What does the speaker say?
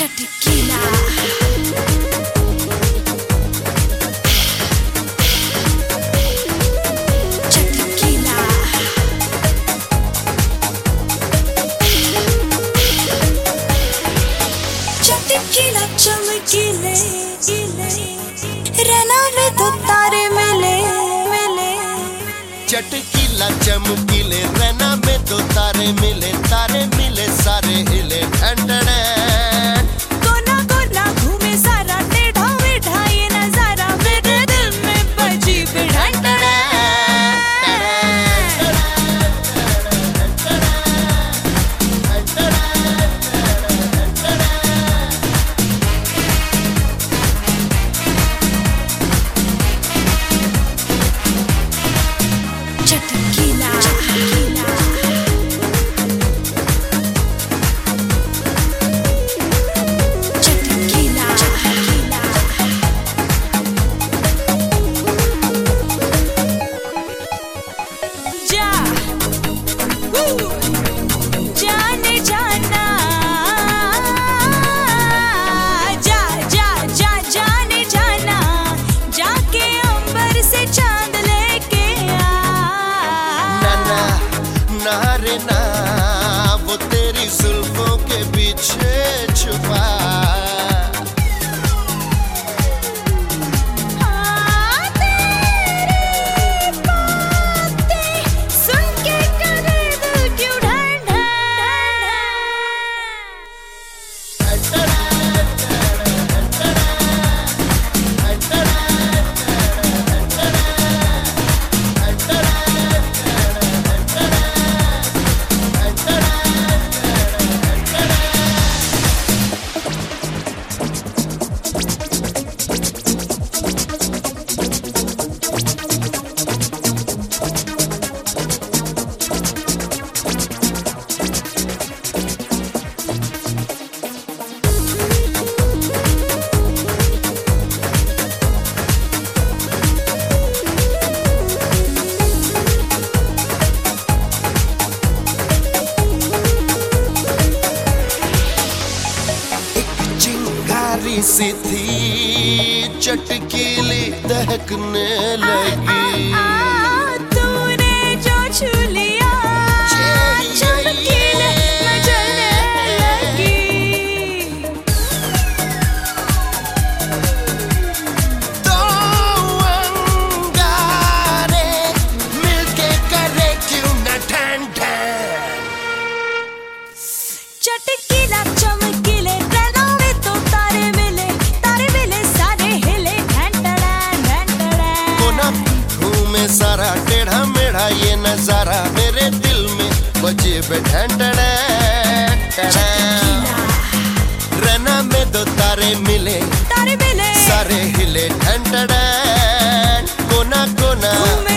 चटकीला चटकीला चटकीला चमकीले रहना में तो तारे मिले मिले चटकीला चमकीले रहना में तो तारे मिले सारे हिले ठंडने कोना कोना घूमे सारा टेढ़ा मेढ़ा ये नजारा मेरे दिल में बजी बिढ़ंडने चटकीला जाने जाना जाने जाना जाके अंबर से चांद लेके ना ना रे ना वो तेरी जुल्फों के पीछे छुपा सी थी चटकीली दहकने लगी तूने जो छू लिया चमकीले मचलने लगी दो अंगारे मिलके करे क्यों न ठन ठन चटकीला चमकीले रहना में तो तारे मिले सारे हिले कोना घूमे सारा टेढ़ा मेढ़ा ये नजारा मेरे दिल में बजे बैठे रहना में दो तारे मिले सारे हिले ठन कोना कोना